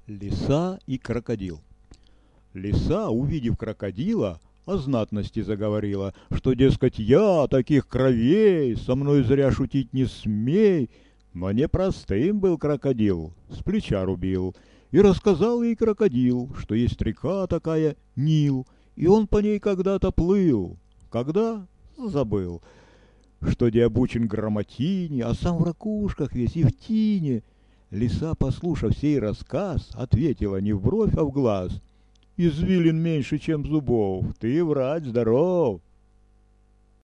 Лиса и крокодил. Лиса, увидев крокодила, о знатности заговорила, что, дескать, я таких кровей, со мной зря шутить не смей. Но непростым был крокодил, с плеча рубил. И рассказал ей крокодил, что есть река такая Нил, и он по ней когда-то плыл. Когда? Забыл. Что де обучен грамотине, а сам в ракушках весь и в тине. Лиса, послушав сей рассказ, ответила не в бровь, а в глаз: «Извилин меньше, чем зубов, ты врать здоров.